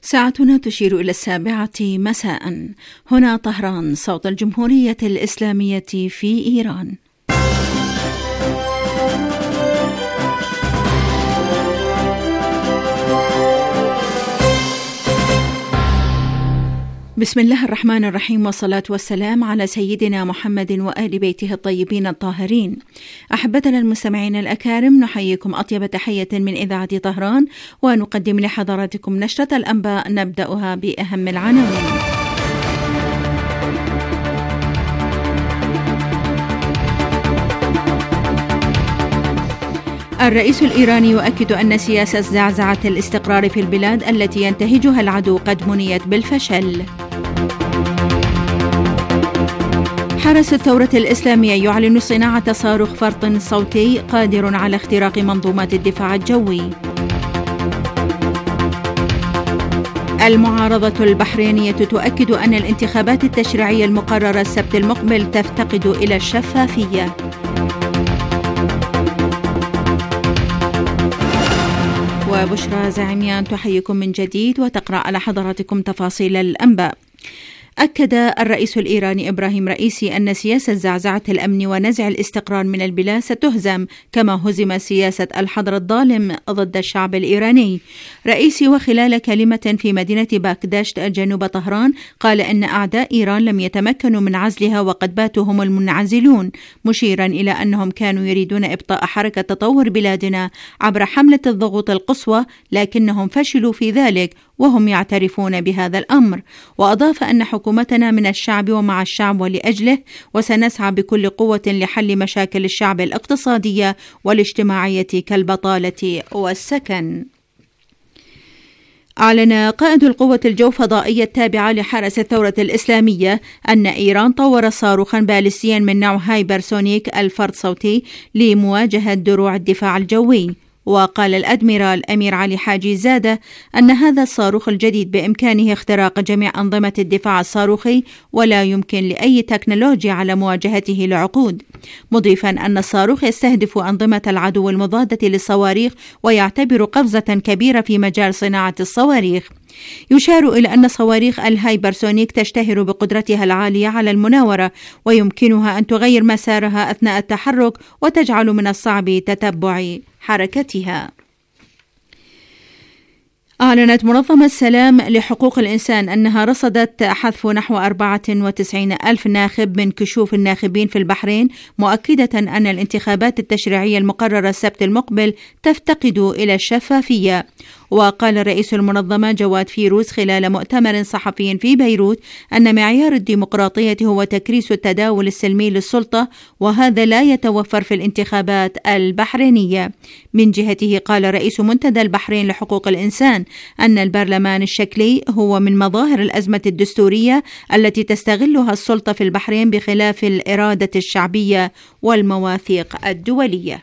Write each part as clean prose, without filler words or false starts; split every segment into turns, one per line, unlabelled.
ساعتنا تشير إلى 7 مساء. هنا طهران، صوت الجمهورية الإسلامية في إيران. بسم الله الرحمن الرحيم، والصلاة والسلام على سيدنا محمد وآل بيته الطيبين الطاهرين. أحبتنا المستمعين الأكارم، نحييكم أطيب تحية من إذاعة طهران، ونقدم لحضراتكم نشرة الأنباء نبدأها بأهم العناوين. الرئيس الإيراني يؤكد أن سياسة زعزعة الاستقرار في البلاد التي ينتهجها العدو قد منيت بالفشل. حرس الثورة الإسلامية يعلن صناعة صاروخ فرط صوتي قادر على اختراق منظومات الدفاع الجوي. المعارضة البحرينية تؤكد أن الانتخابات التشريعية المقررة السبت المقبل تفتقد إلى الشفافية. وبشرى زعيميان تحييكم من جديد وتقرأ على حضراتكم تفاصيل الأنباء. أكد الرئيس الإيراني إبراهيم رئيسي أن سياسة زعزعة الأمن ونزع الاستقرار من البلاد ستهزم كما هزم سياسة الحظر الظالم ضد الشعب الإيراني. رئيسي وخلال كلمة في مدينة باكداشت جنوب طهران قال أن أعداء إيران لم يتمكنوا من عزلها وقد باتوا هم المنعزلون، مشيرا إلى أنهم كانوا يريدون إبطاء حركة تطور بلادنا عبر حملة الضغوط القصوى، لكنهم فشلوا في ذلك وهم يعترفون بهذا الأمر. وأضاف أن حكومتنا من الشعب ومع الشعب ولأجله، وسنسعى بكل قوة لحل مشاكل الشعب الاقتصادية والاجتماعية كالبطالة والسكن. أعلن قائد القوة الجوفضائية التابعة لحرس الثورة الإسلامية أن إيران طورت صاروخا باليستيا من نوع هايبرسونيك الفرط صوتي لمواجهة دروع الدفاع الجوي. وقال الأدميرال أمير علي حاجي زادة أن هذا الصاروخ الجديد بإمكانه اختراق جميع أنظمة الدفاع الصاروخي ولا يمكن لأي تكنولوجيا على مواجهته لعقود، مضيفا أن الصاروخ يستهدف أنظمة العدو المضادة للصواريخ ويعتبر قفزة كبيرة في مجال صناعة الصواريخ. يشار إلى أن صواريخ الهايبرسونيك تشتهر بقدرتها العالية على المناورة، ويمكنها أن تغير مسارها أثناء التحرك وتجعل من الصعب تتبع حركتها. أعلنت منظمة السلام لحقوق الإنسان أنها رصدت حذف نحو 94 ألف ناخب من كشوف الناخبين في البحرين، مؤكدة أن الانتخابات التشريعية المقررة السبت المقبل تفتقد إلى الشفافية. وقال رئيس المنظمة جواد فيروز خلال مؤتمر صحفي في بيروت أن معيار الديمقراطية هو تكريس التداول السلمي للسلطة، وهذا لا يتوفر في الانتخابات البحرينية. من جهته قال رئيس منتدى البحرين لحقوق الإنسان أن البرلمان الشكلي هو من مظاهر الأزمة الدستورية التي تستغلها السلطة في البحرين بخلاف الإرادة الشعبية والمواثيق الدولية.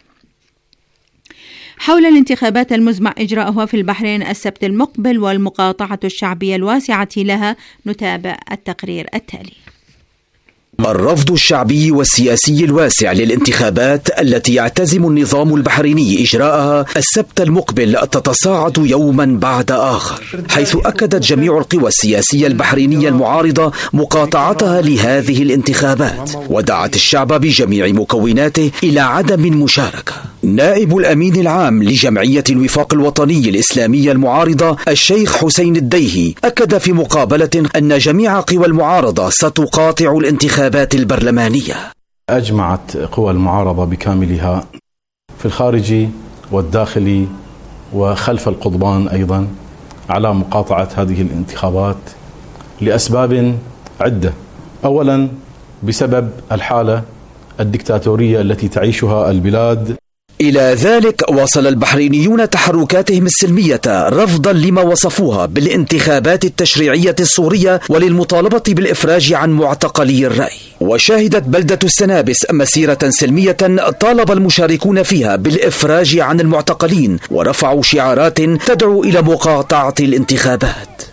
حول الانتخابات المزمع إجراءها في البحرين السبت المقبل والمقاطعة الشعبية الواسعة لها، نتابع التقرير التالي.
الرفض الشعبي والسياسي الواسع للانتخابات التي يعتزم النظام البحريني إجراءها السبت المقبل تتصاعد يوما بعد آخر، حيث أكدت جميع القوى السياسية البحرينية المعارضة مقاطعتها لهذه الانتخابات، ودعت الشعب بجميع مكوناته إلى عدم المشاركة. نائب الأمين العام لجمعية الوفاق الوطني الإسلامية المعارضة الشيخ حسين الديهي أكد في مقابلة أن جميع قوى المعارضة ستقاطع الانتخابات البرلمانية.
أجمعت قوى المعارضة بكاملها في الخارج والداخل وخلف القضبان أيضا على مقاطعة هذه الانتخابات لأسباب عدة. أولا بسبب الحالة الدكتاتورية التي تعيشها البلاد.
إلى ذلك واصل البحرينيون تحركاتهم السلمية رفضا لما وصفوها بالانتخابات التشريعية السورية وللمطالبة بالإفراج عن معتقلي الرأي. وشهدت بلدة السنابس مسيرة سلمية طالب المشاركون فيها بالإفراج عن المعتقلين ورفعوا شعارات تدعو إلى مقاطعة الانتخابات.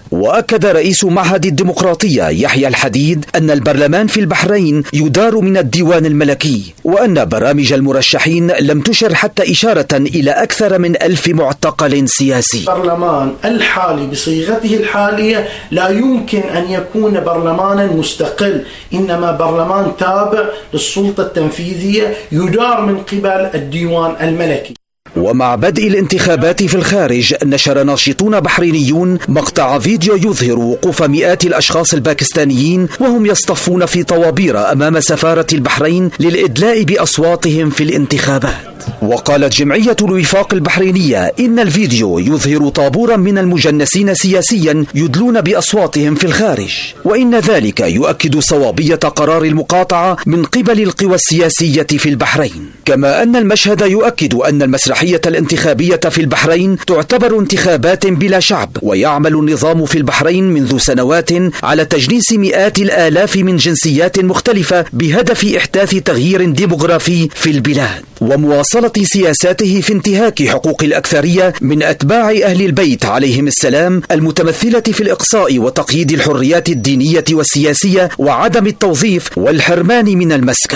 وأكد رئيس معهد الديمقراطية يحيى الحديد أن البرلمان في البحرين يدار من الديوان الملكي، وأن برامج المرشحين لم تشر حتى إشارة إلى أكثر من 1000 معتقل سياسي.
البرلمان الحالي بصيغته الحالية لا يمكن أن يكون برلمانا مستقل، إنما برلمان تابع للسلطة التنفيذية يدار من قبل الديوان الملكي.
ومع بدء الانتخابات في الخارج، نشر ناشطون بحرينيون مقطع فيديو يظهر وقوف مئات الأشخاص الباكستانيين وهم يصطفون في طوابير أمام سفارة البحرين للإدلاء بأصواتهم في الانتخابات. وقالت جمعية الوفاق البحرينية إن الفيديو يظهر طابورا من المجنسين سياسيا يدلون بأصواتهم في الخارج، وإن ذلك يؤكد صوابية قرار المقاطعة من قبل القوى السياسية في البحرين. كما أن المشهد يؤكد أن المسرحية الانتخابية في البحرين تعتبر انتخابات بلا شعب، ويعمل النظام في البحرين منذ سنوات على تجنيس مئات الآلاف من جنسيات مختلفة بهدف إحداث تغيير ديموغرافي في البلاد ومواصلة سياساته في انتهاك حقوق الأكثرية من أتباع أهل البيت عليهم السلام، المتمثلة في الإقصاء وتقييد الحريات الدينية والسياسية وعدم التوظيف والحرمان من المسكن.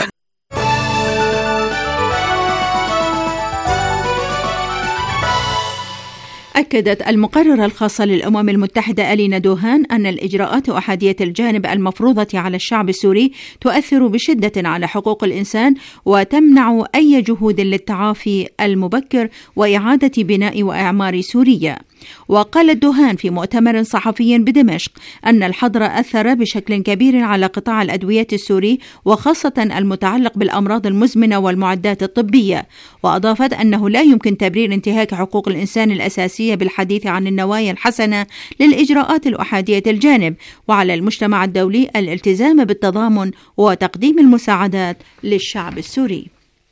أكدت المقررة الخاصة للأمم المتحدة ألينا دوهان أن الإجراءات أحادية الجانب المفروضة على الشعب السوري تؤثر بشدة على حقوق الإنسان وتمنع أي جهود للتعافي المبكر وإعادة بناء وإعمار سوريا. وقالت دوهان في مؤتمر صحفي بدمشق أن الحظر أثر بشكل كبير على قطاع الأدوية السوري وخاصة المتعلق بالأمراض المزمنة والمعدات الطبية، وأضافت أنه لا يمكن تبرير انتهاك حقوق الإنسان الأساسية بالحديث عن النوايا الحسنة للإجراءات الأحادية الجانب، وعلى المجتمع الدولي الالتزام بالتضامن وتقديم المساعدات للشعب السوري.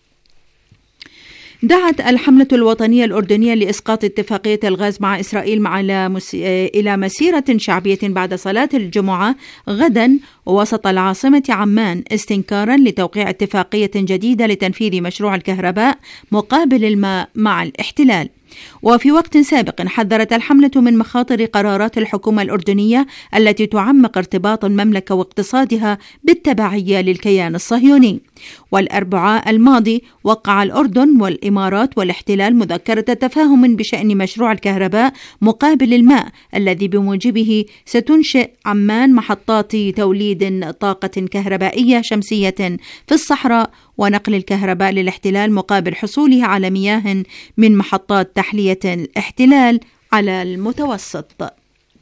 دعت الحملة الوطنية الأردنية لإسقاط اتفاقية الغاز مع إسرائيل إلى مسيرة شعبية بعد صلاة الجمعة غدا وسط العاصمة عمان، استنكارا لتوقيع اتفاقية جديدة لتنفيذ مشروع الكهرباء مقابل الماء مع الاحتلال. وفي وقت سابق حذرت الحملة من مخاطر قرارات الحكومة الأردنية التي تعمق ارتباط المملكة واقتصادها بالتبعية للكيان الصهيوني. والأربعاء الماضي وقع الأردن والإمارات والاحتلال مذكرة تفاهم بشأن مشروع الكهرباء مقابل الماء الذي بموجبه ستنشئ عمان محطات توليد طاقة كهربائية شمسية في الصحراء ونقل الكهرباء للاحتلال مقابل حصوله على مياه من محطات تحلية الاحتلال على المتوسط.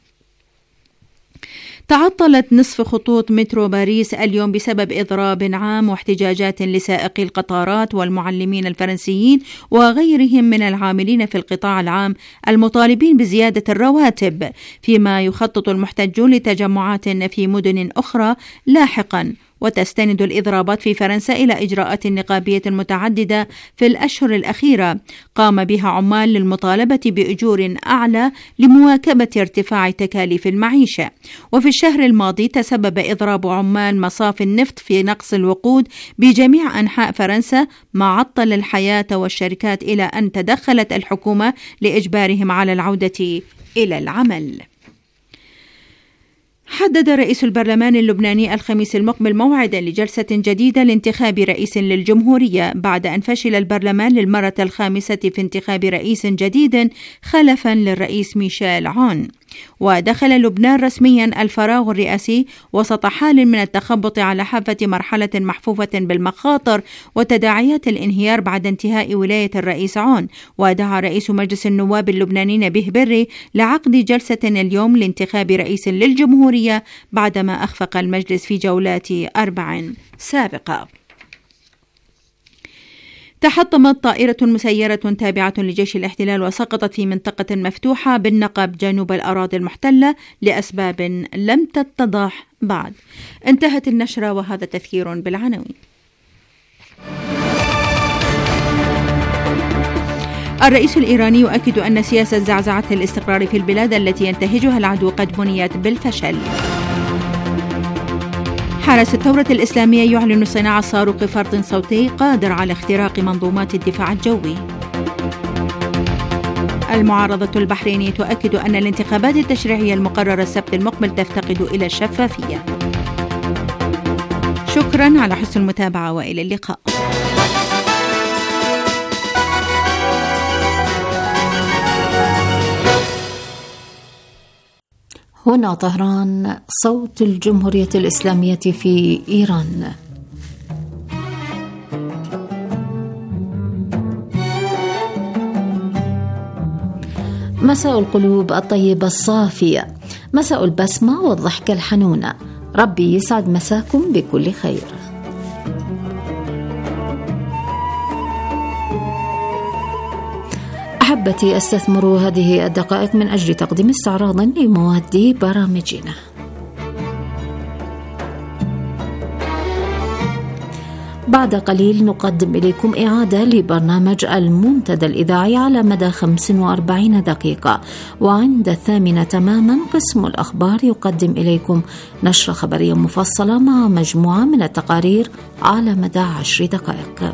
تعطلت نصف خطوط مترو باريس اليوم بسبب إضراب عام واحتجاجات لسائقي القطارات والمعلمين الفرنسيين وغيرهم من العاملين في القطاع العام المطالبين بزيادة الرواتب، فيما يخطط المحتجون لتجمعات في مدن أخرى لاحقا. وتستند الإضرابات في فرنسا إلى إجراءات نقابية متعددة في الأشهر الأخيرة قام بها عمال للمطالبة بأجور أعلى لمواكبة ارتفاع تكاليف المعيشة. وفي الشهر الماضي تسبب إضراب عمال مصافي النفط في نقص الوقود بجميع أنحاء فرنسا، ما عطل الحياة والشركات إلى أن تدخلت الحكومة لإجبارهم على العودة إلى العمل. حدد رئيس البرلمان اللبناني الخميس المقبل موعدا لجلسة جديدة لانتخاب رئيس للجمهورية بعد أن فشل البرلمان للمرة الخامسة في انتخاب رئيس جديد خلفا للرئيس ميشيل عون. ودخل لبنان رسميا الفراغ الرئاسي وسط حال من التخبط على حافة مرحلة محفوفة بالمخاطر وتداعيات الانهيار بعد انتهاء ولاية الرئيس عون. ودعا رئيس مجلس النواب اللبناني نبيه بري لعقد جلسة اليوم لانتخاب رئيس للجمهورية بعدما أخفق المجلس في جولات 4 سابقة. تحطمت طائرة مسيرة تابعة لجيش الاحتلال وسقطت في منطقة مفتوحة بالنقب جنوب الأراضي المحتلة لأسباب لم تتضح بعد. انتهت النشرة وهذا تذكير بالعناوين. الرئيس الإيراني يؤكد أن سياسة زعزعة الاستقرار في البلاد التي ينتهجها العدو قد بنيت بالفشل. حرس الثورة الإسلامية يعلن صناعة صاروخ فرد صوتي قادر على اختراق منظومات الدفاع الجوي. المعارضة البحرينية تؤكد أن الانتخابات التشريعية المقررة السبت المقبل تفتقد إلى الشفافية. شكرا على حسن المتابعة وإلى اللقاء.
هنا طهران، صوت الجمهورية الإسلامية في إيران. مساء القلوب الطيبة الصافية، مساء البسمة والضحكة الحنونة، ربي يسعد مساكم بكل خير. أحبتي، أستثمر هذه الدقائق من أجل تقديم استعراض لمواد برامجنا. بعد قليل نقدم إليكم إعادة لبرنامج المنتدى الإذاعي على مدى 45 دقيقة، وعند 8 تماما قسم الأخبار يقدم إليكم نشرة خبرية مفصلة مع مجموعة من التقارير على مدى 10 دقائق.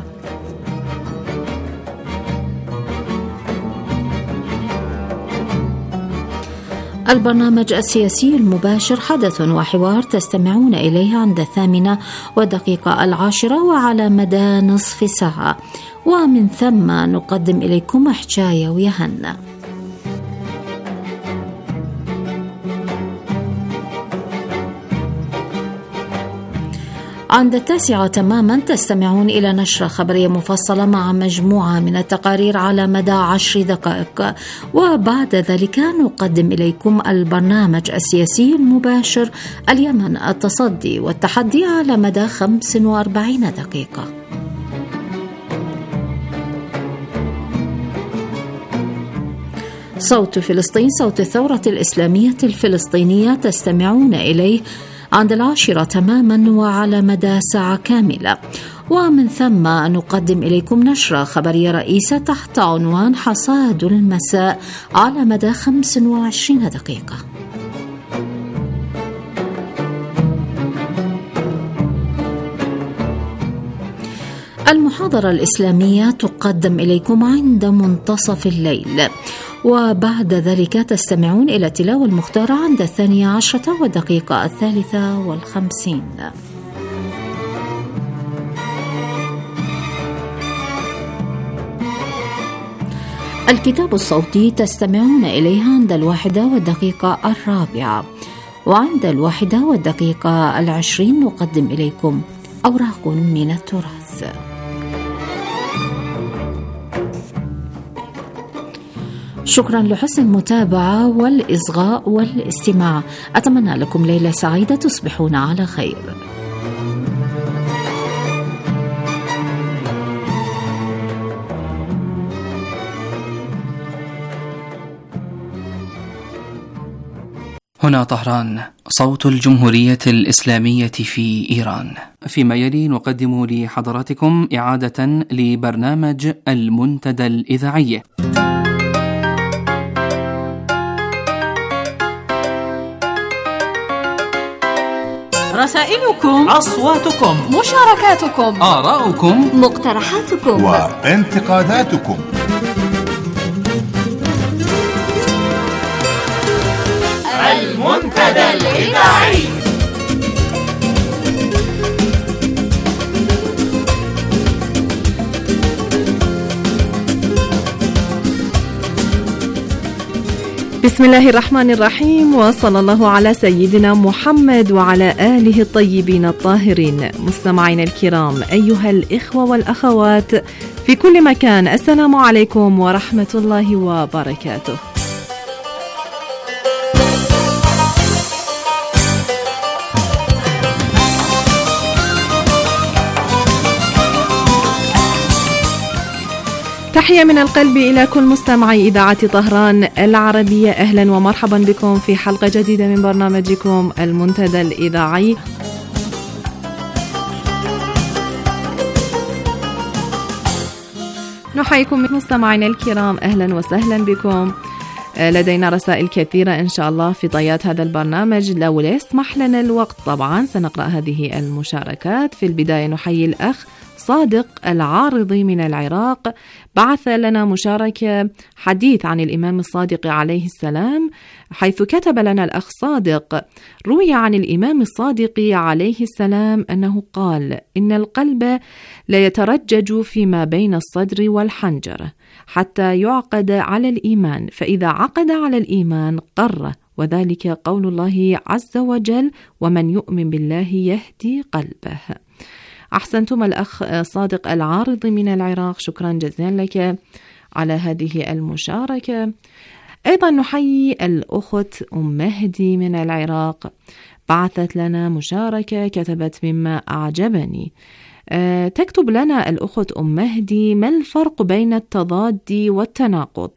البرنامج السياسي المباشر حدث وحوار تستمعون إليه عند 8:10 وعلى مدى نصف ساعة، ومن ثم نقدم إليكم حكاية ويهنا. عند 9 تماما تستمعون إلى نشرة خبرية مفصلة مع مجموعة من التقارير على مدى 10 دقائق، وبعد ذلك نقدم إليكم البرنامج السياسي المباشر اليمن التصدي والتحدي على مدى 45 دقيقة. صوت فلسطين، صوت الثورة الإسلامية الفلسطينية تستمعون إليه عند 10 تماما وعلى مدى ساعة كاملة، ومن ثم نقدم إليكم نشرة خبرية رئيسة تحت عنوان حصاد المساء على مدى 25 دقيقة. المحاضرة الإسلامية تقدم إليكم عند منتصف الليل، وبعد ذلك تستمعون إلى التلاوة المختارة عند 12 والدقيقة 53. الكتاب الصوتي تستمعون إليه عند 1 والدقيقة 4، وعند 1 والدقيقة 20 نقدم إليكم أوراق من التراث. شكرا لحسن المتابعة والإصغاء والاستماع. أتمنى لكم ليلة سعيدة، تصبحون على خير.
هنا طهران، صوت الجمهورية الإسلامية في إيران. فيما يلي نقدم لحضراتكم إعادة لبرنامج المنتدى الإذاعي.
رسائلكم،
أصواتكم،
مشاركاتكم،
آراؤكم،
مقترحاتكم
وانتقاداتكم. المنتدى الإذاعي.
بسم الله الرحمن الرحيم، وصلى الله على سيدنا محمد وعلى آله الطيبين الطاهرين. مستمعينا الكرام، أيها الإخوة والأخوات في كل مكان، السلام عليكم ورحمة الله وبركاته. تحية من القلب إلى كل مستمعي إذاعة طهران العربية. أهلا ومرحبا بكم في حلقة جديدة من برنامجكم المنتدى الإذاعي. نحييكم مستمعينا الكرام، أهلا وسهلا بكم. لدينا رسائل كثيرة إن شاء الله في طيات هذا البرنامج، لو لا يسمح لنا الوقت طبعا سنقرأ هذه المشاركات. في البداية نحيي الأخ صادق العارضي من العراق بعث لنا مشاركة حديث عن الإمام الصادق عليه السلام، حيث كتب لنا الأخ صادق: روي عن الإمام الصادق عليه السلام أنه قال: إن القلب لا يترجج فيما بين الصدر والحنجرة حتى يعقد على الإيمان، فإذا عقد على الإيمان قر، وذلك قول الله عز وجل: ومن يؤمن بالله يهدي قلبه. أحسنتم الأخ صادق العارض من العراق، شكرا جزيلا لك على هذه المشاركة. أيضا نحيي الأخت مهدي من العراق، بعثت لنا مشاركة كتبت مما أعجبني. تكتب لنا الأخت مهدي: ما الفرق بين التضاد والتناقض؟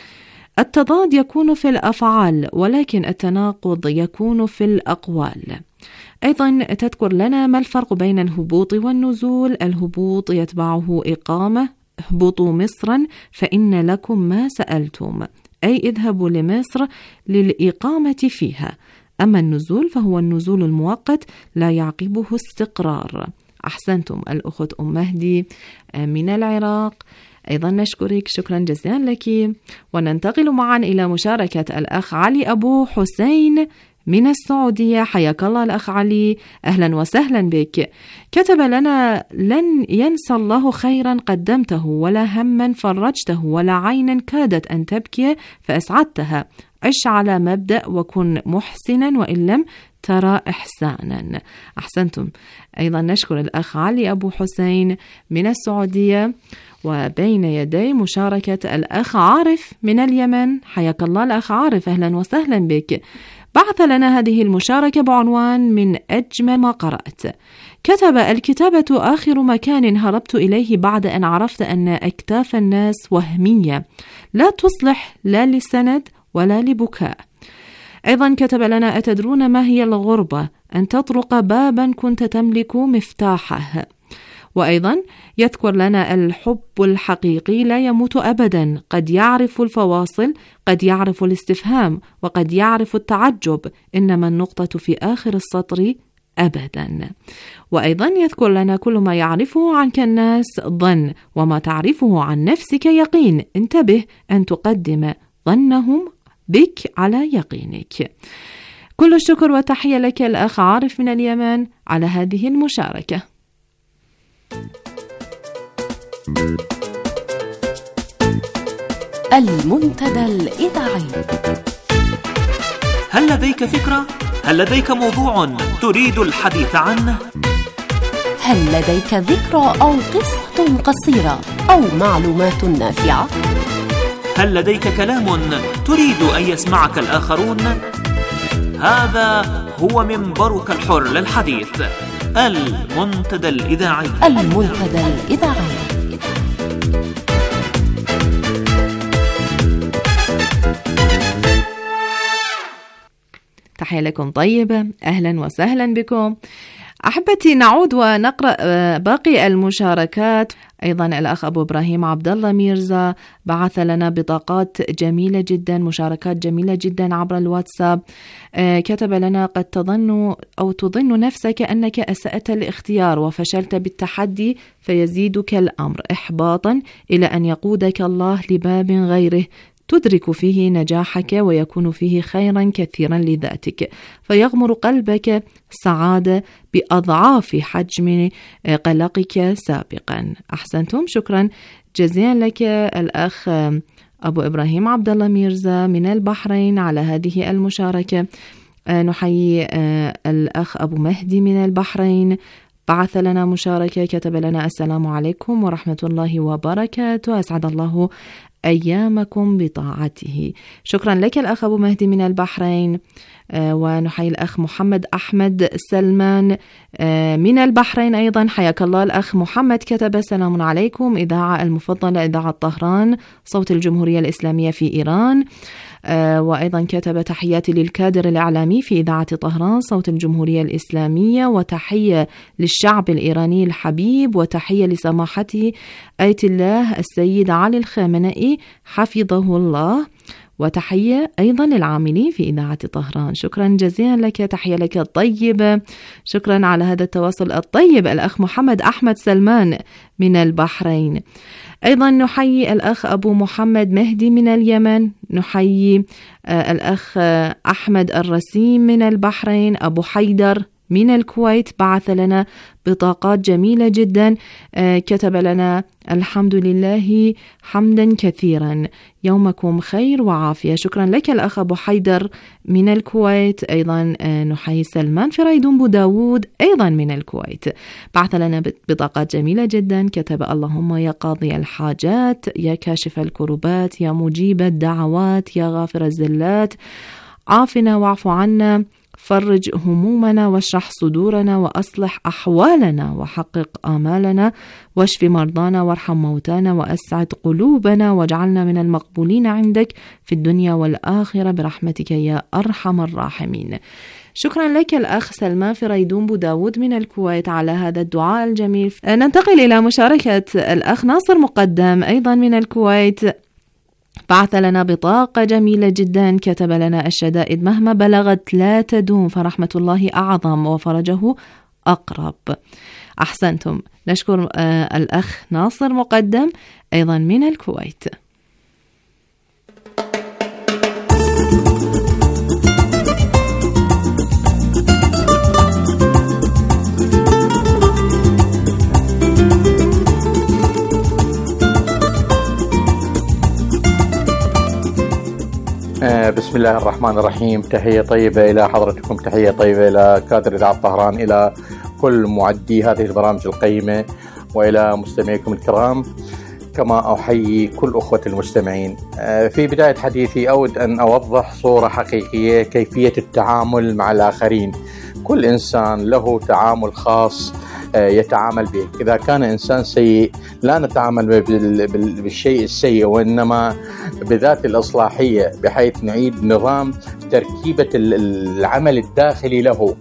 التضاد يكون في الأفعال، ولكن التناقض يكون في الأقوال. أيضا تذكر لنا: ما الفرق بين الهبوط والنزول؟ الهبوط يتبعه إقامة، اهبطوا مصرا فإن لكم ما سألتم، أي اذهبوا لمصر للإقامة فيها. أما النزول فهو النزول المؤقت لا يعقبه استقرار. أحسنتم الأخت مهدي من العراق، أيضا نشكرك، شكرا جزيلا لك. وننتقل معا إلى مشاركة الأخ علي أبو حسين من السعودية. حياك الله الأخ علي، أهلا وسهلا بك. كتب لنا: لن ينسى الله خيرا قدمته، ولا هما فرجته، ولا عينا كادت أن تبكي فأسعدتها. عش على مبدأ وكن محسنا وإن لم ترى إحسانا. أحسنتم. أيضا نشكر الأخ علي أبو حسين من السعودية. وبين يدي مشاركة الأخ عارف من اليمن. حياك الله الأخ عارف، أهلا وسهلا بك. بعث لنا هذه المشاركة بعنوان: من أجمل ما قرأت. كتب: الكتابة آخر مكان هربت إليه بعد أن عرفت أن أكتاف الناس وهمية لا تصلح لا لسند ولا لبكاء. أيضا كتب لنا: أتدرون ما هي الغربة؟ أن تطرق بابا كنت تملك مفتاحه. وأيضا يذكر لنا: الحب الحقيقي لا يموت أبدا، قد يعرف الفواصل، قد يعرف الاستفهام، وقد يعرف التعجب، إنما النقطة في آخر السطر أبدا. وأيضا يذكر لنا: كل ما يعرفه عنك الناس ظن، وما تعرفه عن نفسك يقين، انتبه أن تقدم ظنهم بك على يقينك. كل الشكر والتحية لك الأخ عارف من اليمن على هذه المشاركة.
المنتدى الإذاعي.
هل لديك فكرة؟ هل لديك موضوع تريد الحديث عنه؟
هل لديك ذكرى أو قصة قصيرة أو معلومات نافعة؟
هل لديك كلام تريد أن يسمعك الآخرون؟ هذا هو منبرك الحر للحديث، المنتدى الإذاعي.
المنتدى الإذاعي.
تحية لكم طيبة، أهلا وسهلا بكم. أحبتي، نعود ونقرأ باقي المشاركات. أيضا الأخ أبو إبراهيم عبد الله ميرزا بعث لنا بطاقات جميلة جدا، مشاركات جميلة جدا عبر الواتساب. كتب لنا: قد تظن أو تظن نفسك أنك أسأت الاختيار وفشلت بالتحدي، فيزيدك الأمر إحباطا إلى أن يقودك الله لباب غيره تدرك فيه نجاحك ويكون فيه خيرا كثيرا لذاتك، فيغمر قلبك سعادة بأضعاف حجم قلقك سابقا. أحسنتم، شكرا جزيلا لك الأخ أبو إبراهيم عبد الله ميرزا من البحرين على هذه المشاركة. نحيي الأخ أبو مهدي من البحرين، بعث لنا مشاركة كتب لنا: السلام عليكم ورحمة الله وبركاته، أسعد الله أيامكم بطاعته. شكرا لك الأخ أبو مهدي من البحرين. ونحيي الأخ محمد أحمد سلمان من البحرين أيضا، حياك الله الأخ محمد. كتب: السلام عليكم، إذاعة المفضلة إذاعة طهران، صوت الجمهورية الإسلامية في إيران. وأيضا كتب: تحياتي للكادر الإعلامي في إذاعة طهران صوت الجمهورية الإسلامية، وتحية للشعب الإيراني الحبيب، وتحية لسماحته آية الله السيد علي الخامنئي حفظه الله. وتحية أيضا للعاملين في إذاعة طهران. شكرا جزيلا لك، تحية لك طيبة. شكرا على هذا التواصل الطيب. الأخ محمد أحمد سلمان من البحرين. أيضا نحيي الأخ أبو محمد مهدي من اليمن. نحيي الأخ أحمد الرسيم من البحرين. أبو حيدر من الكويت بعث لنا بطاقات جميلة جدا، كتب لنا: الحمد لله حمدا كثيرا، يومكم خير وعافية. شكرا لك الأخ أبو حيدر من الكويت. أيضا نحيي سلمان فريدون بوداود أيضا من الكويت، بعث لنا بطاقات جميلة جدا، كتب: اللهم يا قاضي الحاجات، يا كاشف الكربات، يا مجيب الدعوات، يا غافر الزلات، عافنا واعف عنا، فرج همومنا واشرح صدورنا وأصلح أحوالنا وحقق آمالنا واشف مرضانا وارحم موتانا وأسعد قلوبنا واجعلنا من المقبولين عندك في الدنيا والآخرة برحمتك يا أرحم الراحمين. شكرا لك الأخ سلمان فريدون بوداود من الكويت على هذا الدعاء الجميل. ننتقل إلى مشاركة الأخ ناصر مقدم أيضا من الكويت، بعث لنا بطاقة جميلة جدا، كتب لنا: الشدائد مهما بلغت لا تدوم، فرحمة الله أعظم وفرجه أقرب. أحسنتم، نشكر الأخ ناصر مقدم أيضا من الكويت.
بسم الله الرحمن الرحيم. تحية طيبة إلى حضرتكم، تحية طيبة إلى كادر إذاعة طهران، إلى كل معدي هذه البرامج القيمة، وإلى مستمعيكم الكرام، كما أحيي كل أخوة المستمعين. في بداية حديثي أود أن أوضح صورة حقيقية كيفية التعامل مع الآخرين. كل إنسان له تعامل خاص يتعامل به. إذا كان إنسان سيء لا نتعامل بالشيء السيء، وإنما بذات الإصلاحية، بحيث نعيد نظام تركيبة العمل الداخلي له.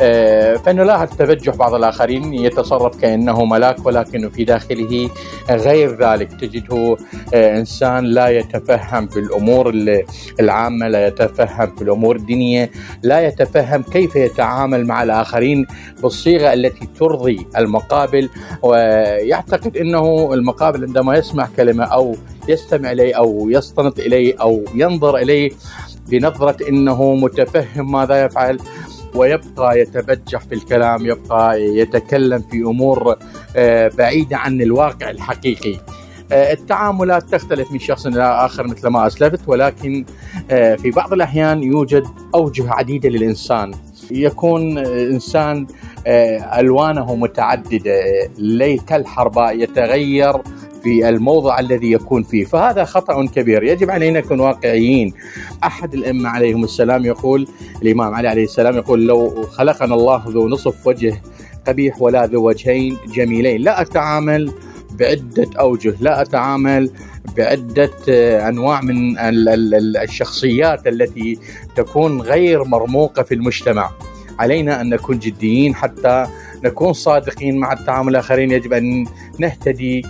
فنلاحظ تبجح بعض الآخرين يتصرف كأنه ملاك، ولكن في داخله غير ذلك. تجده إنسان لا يتفهم بالأمور العامة، لا يتفهم بالأمور الدينية، لا يتفهم كيف يتعامل مع الآخرين بالصيغة التي ترضي المقابل، ويعتقد أنه المقابل عندما يسمع كلمة أو يستمع إليه أو يستند إليه أو ينظر إليه بنظرة أنه متفهم ماذا يفعل، ويبقى يتبجح في الكلام، يبقى يتكلم في أمور بعيدة عن الواقع الحقيقي. التعاملات تختلف من شخص إلى آخر مثل ما أسلفت، ولكن في بعض الأحيان يوجد أوجه عديدة للإنسان. يكون إنسان ألوانه متعددة، لي كالحرباء، يتغير في الموضع الذي يكون فيه، فهذا خطأ كبير. يجب علينا نكون واقعيين. أحد الأئمة عليهم السلام يقول، الإمام علي عليه السلام يقول: لو خلقنا الله ذو نصف وجه قبيح ولا ذو وجهين جميلين. لا أتعامل بعدة أوجه، لا أتعامل بعدة أنواع من الشخصيات التي تكون غير مرموقة في المجتمع. علينا أن نكون جديين حتى نكون صادقين مع التعامل الآخرين. يجب أن نهتدي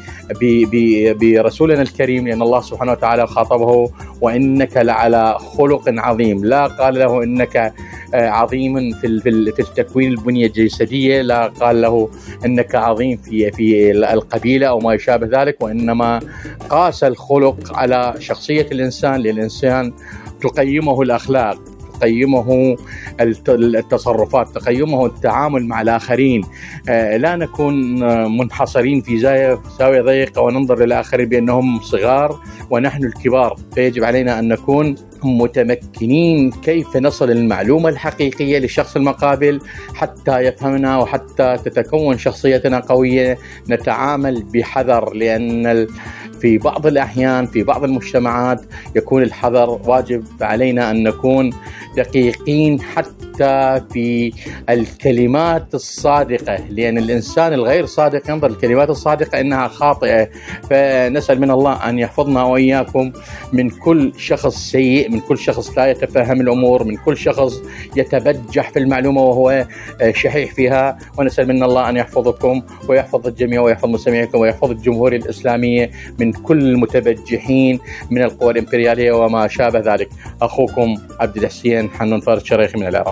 برسولنا الكريم، لأن الله سبحانه وتعالى خاطبه: وإنك لعلى خلق عظيم. لا قال له إنك عظيم في التكوين البنية الجسدية، لا قال له إنك عظيم في القبيلة أو ما يشابه ذلك، وإنما قاس الخلق على شخصية الإنسان. للإنسان تقيمه الأخلاق، تقيمه التصرفات، تقيمه التعامل مع الآخرين. لا نكون منحصرين في زاوية ضيقة وننظر للآخرين بأنهم صغار ونحن الكبار. فيجب علينا أن نكون متمكنين كيف نصل المعلومة الحقيقية للشخص المقابل حتى يفهمنا وحتى تتكون شخصيتنا قوية. نتعامل بحذر، لأن في بعض الأحيان في بعض المجتمعات يكون الحذر واجب علينا أن نكون دقيقين حتى حتى في الكلمات الصادقة، لأن الإنسان الغير صادق ينظر الكلمات الصادقة إنها خاطئة. فنسأل من الله أن يحفظنا وإياكم من كل شخص سيء، من كل شخص لا يتفهم الأمور، من كل شخص يتبجح في المعلومة وهو شحيح فيها. ونسأل من الله أن يحفظكم ويحفظ الجميع ويحفظ مستمعيكم ويحفظ الجمهورية الإسلامية من كل المتبجحين من القوى الإمبريالية وما شابه ذلك. أخوكم عبد الحسين حنون فارس شريخي من العراق.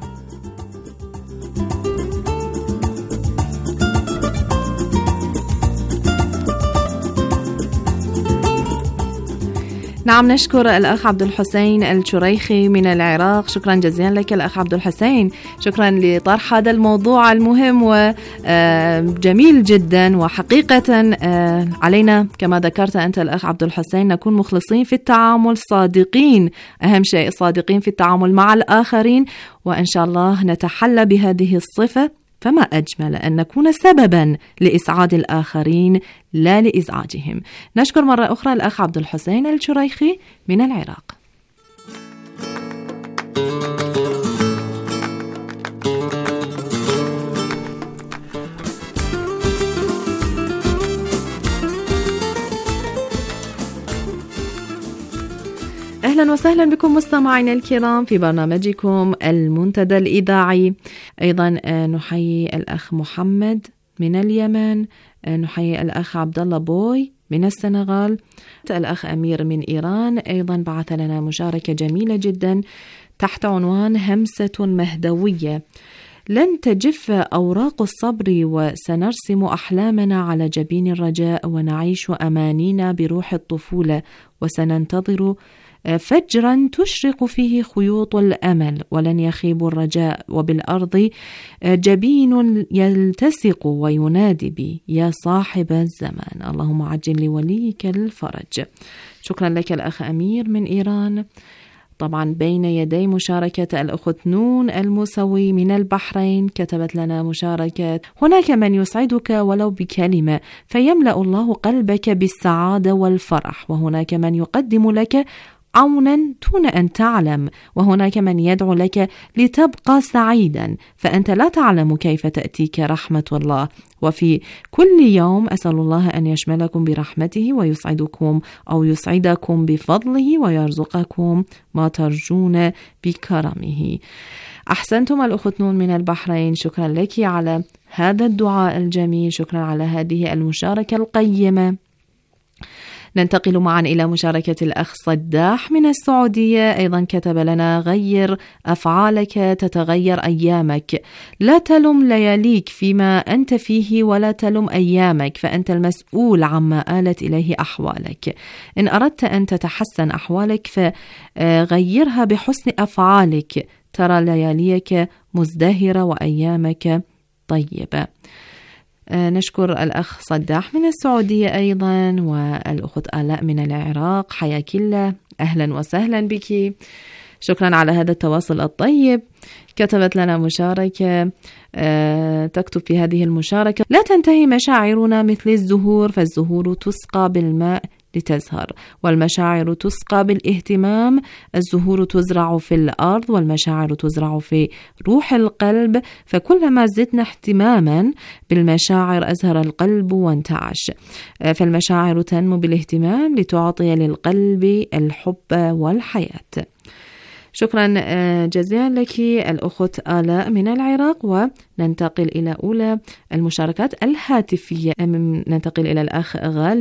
نعم، نشكر الأخ عبد الحسين الشريخي من العراق. شكرا جزيلا لك الأخ عبد الحسين، شكرا لطرح هذا الموضوع المهم وجميل جدا. وحقيقة علينا كما ذكرت أنت الأخ عبد الحسين نكون مخلصين في التعامل، صادقين، أهم شيء صادقين في التعامل مع الآخرين، وإن شاء الله نتحلى بهذه الصفة. فما أجمل أن نكون سببا لإسعاد الآخرين لا لإزعاجهم. نشكر مرة أخرى الأخ عبد الحسين الشريخي من العراق. أهلا وسهلا بكم مستمعينا الكرام في برنامجكم المنتدى الإذاعي. أيضا نحيي الأخ محمد من اليمن، نحيي الأخ عبد الله بوي من السنغال، الأخ أمير من إيران أيضا بعث لنا مشاركة جميلة جدا تحت عنوان همسة مهدوية. لن تجف أوراق الصبر وسنرسم أحلامنا على جبين الرجاء ونعيش أمانينا بروح الطفولة، وسننتظر فجرا تشرق فيه خيوط الأمل ولن يخيب الرجاء، وبالأرض جبين يلتصق وينادي بي يا صاحب الزمان، اللهم عجل لوليك الفرج. شكرا لك الأخ أمير من إيران. طبعا بين يدي مشاركة الأخت نون الموسوي من البحرين، كتبت لنا مشاركة: هناك من يسعدك ولو بكلمة فيملأ الله قلبك بالسعادة والفرح، وهناك من يقدم لك عونا دون أن تعلم، وهناك من يدعو لك لتبقى سعيدا، فأنت لا تعلم كيف تأتيك رحمة الله. وفي كل يوم أسأل الله أن يشملكم برحمته ويسعدكم أو يسعدكم بفضله ويرزقكم ما ترجون بكرمه. أحسنتم الأخت نون من البحرين، شكرا لك على هذا الدعاء الجميل، شكرا على هذه المشاركة القيمة. ننتقل معا إلى مشاركة الأخ صداح من السعودية، أيضا كتب لنا: غير أفعالك تتغير أيامك، لا تلم لياليك فيما أنت فيه ولا تلم أيامك، فأنت المسؤول عما آلت إليه أحوالك. إن أردت أن تتحسن أحوالك فغيرها بحسن أفعالك، ترى لياليك مزدهرة وأيامك طيبة. نشكر الأخ صداح من السعودية أيضا، والأخت آلاء من العراق، حياك الله، أهلا وسهلا بك، شكرا على هذا التواصل الطيب. كتبت لنا مشاركة تكتب في هذه المشاركة: لا تنتهي مشاعرنا مثل الزهور، فالزهور تسقى بالماء لتزهر، والمشاعر تسقى بالاهتمام، الزهور تزرع في الأرض والمشاعر تزرع في روح القلب، فكلما زدنا اهتماما بالمشاعر أزهر القلب وانتعش، فالمشاعر تنمو بالاهتمام لتعطي للقلب الحب والحياة. شكرا جزيلا لك الأخت آلاء من العراق. وننتقل إلى أولى المشاركات الهاتفية، ننتقل إلى الأخ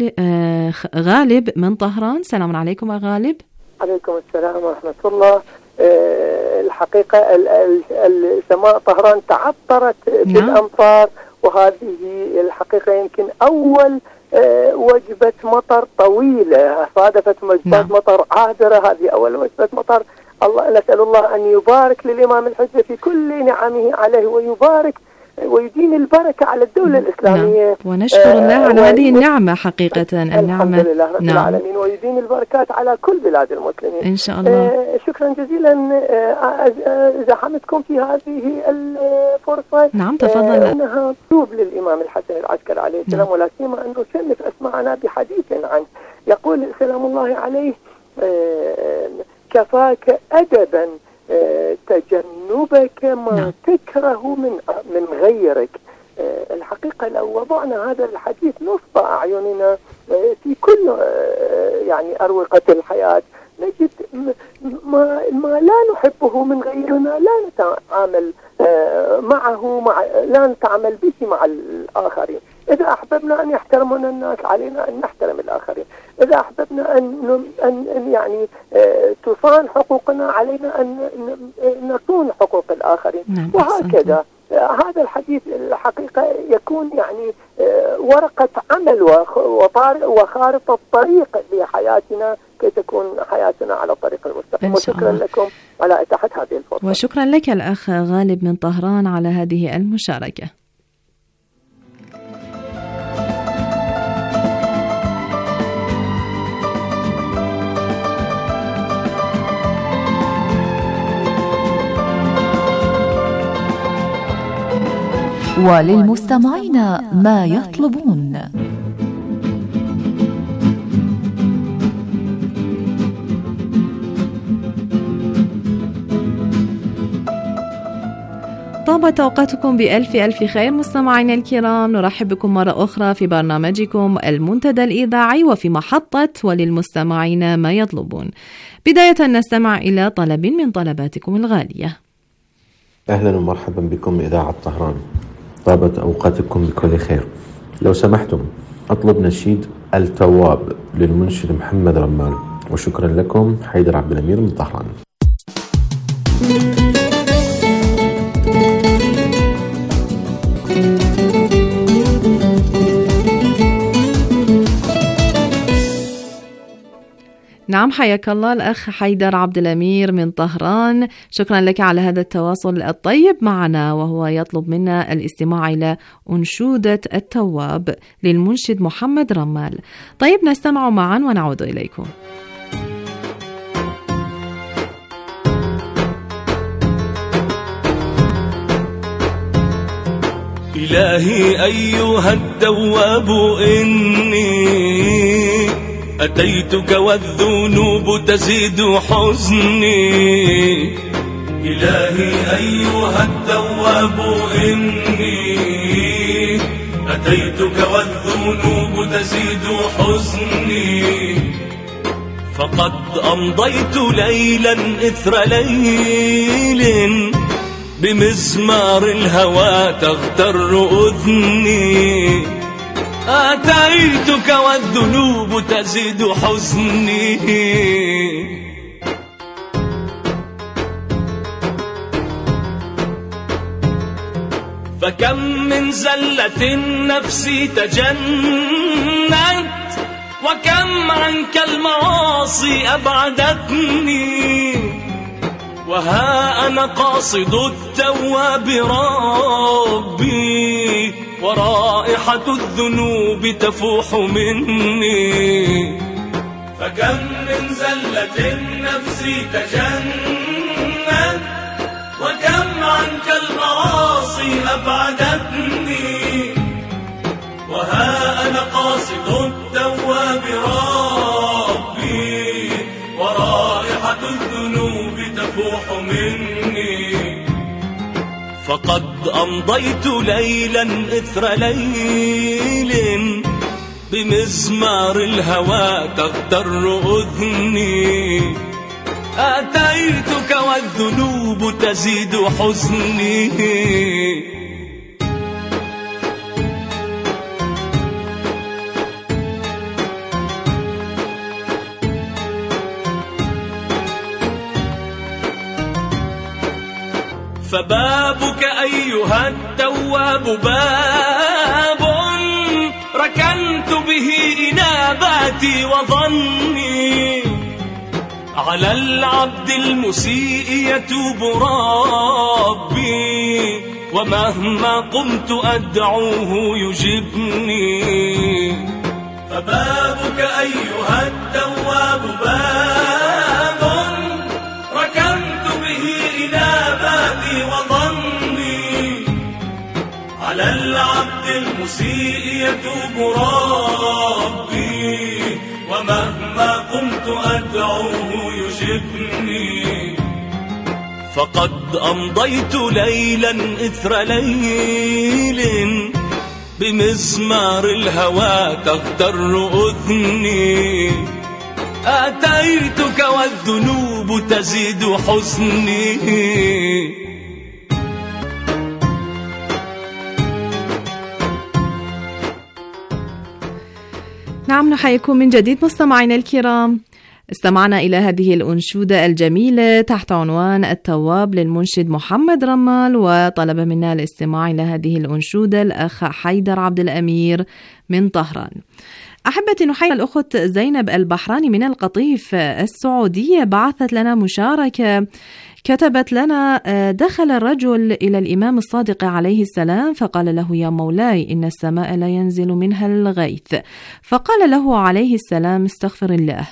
غالب من طهران. السلام عليكم غالب.
عليكم السلام ورحمة الله. الحقيقة السماء طهران تعطرت بالأمطار، وهذه الحقيقة يمكن أول وجبة مطر طويلة صادفت وجبات مطر عابرة، هذه أول وجبة مطر. الله نسأل الله أن يبارك للإمام الحجة في كل نعمه عليه، ويبارك ويدين البركة على الدولة الإسلامية.
ونشكر الله على هذه النعمة، حقيقة النعمة.
الحمد لله رب العالمين، ويدين البركات على كل بلاد المسلمين
إن شاء الله.
شكرا جزيلا زحمتكم في هذه الفرصة.
نعم تفضل.
أنها مكتوب للإمام الحسن العسكري عليه السلام، ولا سيما أن نشرف أسمعنا بحديث عنه. يقول سلام الله عليه: كفاك أدبا تجنبك ما تكره من غيرك. الحقيقة لو وضعنا هذا الحديث نصب أعيننا في كل يعني أروقة الحياة نجد ما لا نحبه من غيرنا لا نتعامل معه لا نتعامل به مع الآخرين. إذا أحببنا أن يحترمنا الناس علينا أن نحترم الآخرين. إذا أحببنا أن يعني تصان حقوقنا علينا أن نصون حقوق الآخرين. وهكذا هذا الحديث الحقيقة يكون يعني ورقة عمل وخارطة طريق لحياتنا كي تكون حياتنا على طريق المستقيم. وشكرا لكم على إتاحة هذه الفرصة.
وشكرا لك الأخ غالب من طهران على هذه المشاركة.
وللمستمعين ما يطلبون.
طابت أوقاتكم بألف خير مستمعينا الكرام. نرحب بكم مرة أخرى في برنامجكم المنتدى الإذاعي وفي محطة وللمستمعين ما يطلبون. بداية نستمع إلى طلب من طلباتكم الغالية.
أهلا ومرحبا بكم إذاعة طهران. طابت أوقاتكم بكل خير. لو سمحتم أطلب نشيد التواب للمنشد محمد رمال. وشكرا لكم. حيدر عبد الأمير من طهران.
نعم، حياك الله الأخ حيدر عبد الأمير من طهران. شكرا لك على هذا التواصل الطيب معنا، وهو يطلب منا الاستماع إلى أنشودة التواب للمنشد محمد رمال. طيب نستمع معا ونعود إليكم.
إلهي أيها التواب إني أتيتك والذنوب تزيد حزني. إلهي أيها التواب إني أتيتك والذنوب تزيد حزني. فقد أمضيت ليلا إثر ليل بمزمار الهوى تغتر أذني. أتيتك والذنوب تزيد حزني. فكم من زلة النفس تجنت وكم عنك المعاصي أبعدتني. وها أنا قاصد التواب ربي ورائحة الذنوب تفوح مني. فكم من زلة النفس تجنت وكم عنك المعاصي أبعدتني. وها أنا قاصد التواب ربي ورائحة الذنوب تفوح مني. فقد أمضيت ليلا إثر ليل بمزمار الهوى تغتر أذني. أتيتك والذنوب تزيد حزني. فبابك أيها التواب باب ركنت به إناباتي وظني. على العبد المسيء يتوب ربي ومهما قمت أدعوه يجبني. فبابك أيها التواب باب ركنت به إناباتي وظني. على العبد المسيء يتوب ربي ومهما قمت أدعوه يجبني. فقد أمضيت ليلا إثر ليل بمزمار الهوى تغتر أذني. أتيتك والذنوب تزيد حزني.
نعم، نحييكم من جديد مستمعينا الكرام. استمعنا إلى هذه الأنشودة الجميلة تحت عنوان التواب للمنشد محمد رمال، وطلب منا الاستماع إلى هذه الأنشودة الأخ حيدر عبد الأمير من طهران. أحبتي، نحيي الأخت زينب البحراني من القطيف السعودية، بعثت لنا مشاركة، كتبت لنا: دخل الرجل إلى الإمام الصادق عليه السلام فقال له: يا مولاي، إن السماء لا ينزل منها الغيث. فقال له عليه السلام: استغفر الله.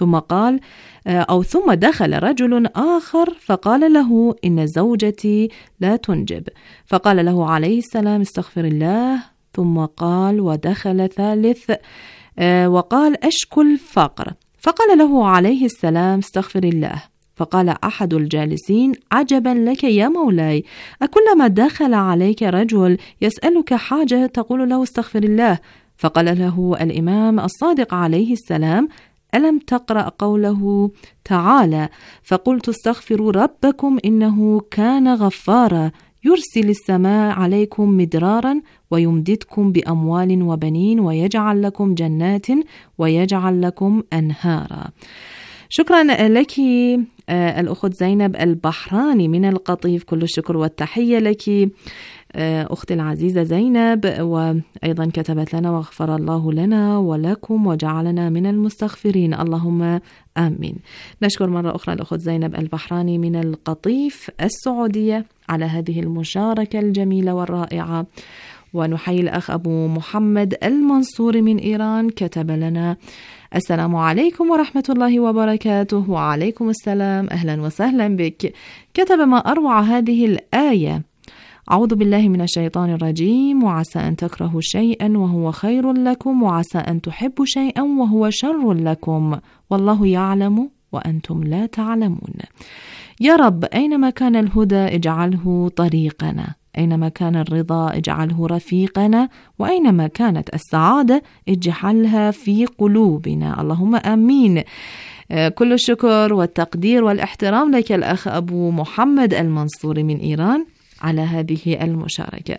ثم دخل رجل آخر فقال له: إن زوجتي لا تنجب. فقال له عليه السلام: استغفر الله. ثم قال ودخل ثالث وقال: أشكو الفقر. فقال له عليه السلام: استغفر الله. فقال أحد الجالسين: عجبا لك يا مولاي، أكلما دخل عليك رجل يسألك حاجة تقول له استغفر الله؟ فقال له الإمام الصادق عليه السلام: ألم تقرأ قوله تعالى: فقلت استغفروا ربكم إنه كان غفارا يرسل السماء عليكم مدرارا ويمددكم بأموال وبنين ويجعل لكم جنات ويجعل لكم أنهارا. شكرا لك الأخت زينب البحراني من القطيف، كل الشكر والتحية لك أختي العزيزة زينب. وأيضا كتبت لنا: وغفر الله لنا ولكم وجعلنا من المستغفرين، اللهم آمين. نشكر مرة أخرى الأخت زينب البحراني من القطيف السعودية على هذه المشاركة الجميلة والرائعة. ونحيي الأخ أبو محمد المنصور من إيران، كتب لنا: السلام عليكم ورحمة الله وبركاته. وعليكم السلام، أهلا وسهلا بك. كتب: ما أروع هذه الآية: أعوذ بالله من الشيطان الرجيم، وعسى أن تكرهوا شيئا وهو خير لكم، وعسى أن تحبوا شيئا وهو شر لكم، والله يعلم وأنتم لا تعلمون. يا رب، أينما كان الهدى اجعله طريقنا، أينما كان الرضا اجعله رفيقنا، وأينما كانت السعادة اجعلها في قلوبنا، اللهم آمين. كل الشكر والتقدير والاحترام لك الأخ أبو محمد المنصور من إيران على هذه المشاركة.